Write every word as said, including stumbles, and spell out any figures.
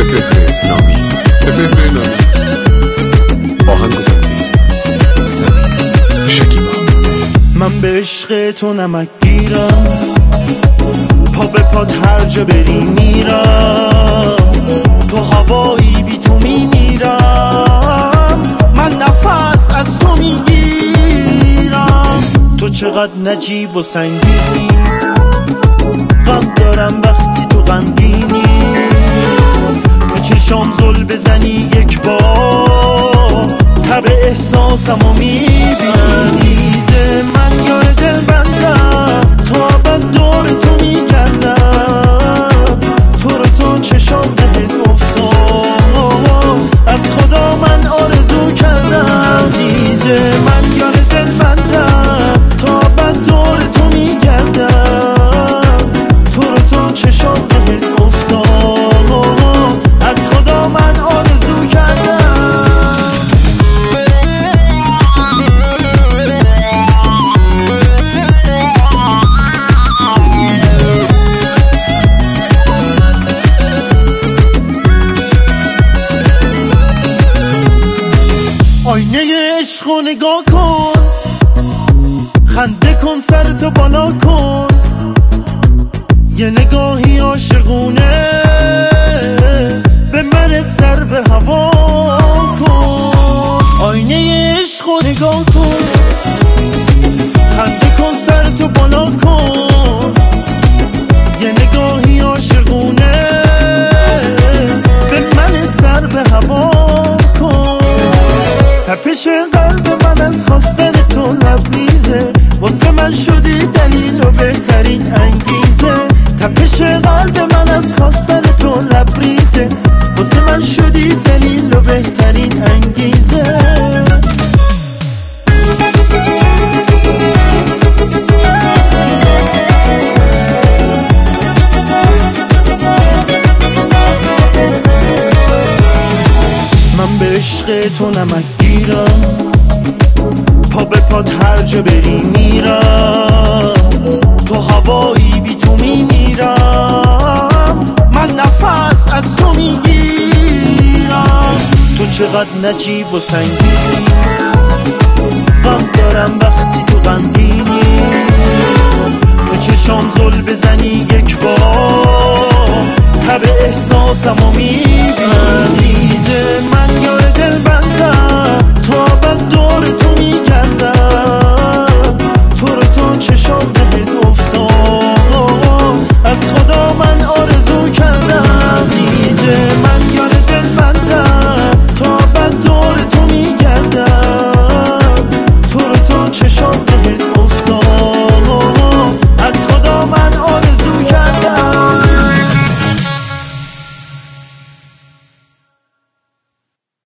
سپهر نامی سپهر نامی آهنگ و تنظیم سمین شکیبا. من به عشق تو نمک گیرم، پا به پات هر جا بری میرم، تو هوایی بی تو میمیرم، من نفس از تو میگیرم. تو چقدر نجیب و سنگینی، غم دارم وقتی تو غمگینی، تو چشام زل بزنی یک بار، تب احساسمو میبینی. عزیز من یار دل بندم، تا ابد دور تو میگردم، تو رو تو چشام بهت افتاد، از خدا من آرزو کردم. عزیز من یار دل بندم، تا ابد دور تو میگردم، تو رو تو چشام بهت افتاد، از خدا من آرزو کردم. آینه عشقو نگاه کن، خنده کن سرتو بالا کن، یه نگاهی عاشقونه به من سر به هوا کن. آینه عشقو نگاه کن، خنده کن سرتو بالا کن، یه نگاهی عاشقونه به من سر به هوا کن. تپش قلب من از خواستن تو لبریزه، واسه من شدی دلیل و بهترین انگیزه. تپش قلب من از خواستن تو لبریزه، واسه من شدی دلیل و بهترین انگیزه. من به عشق تو نمک گیرم، پا به پات هر جا بری میرم، تو هوایی بی تو میمیرم، من نفس از تو میگیرم. تو چقدر نجیب و سنگینی،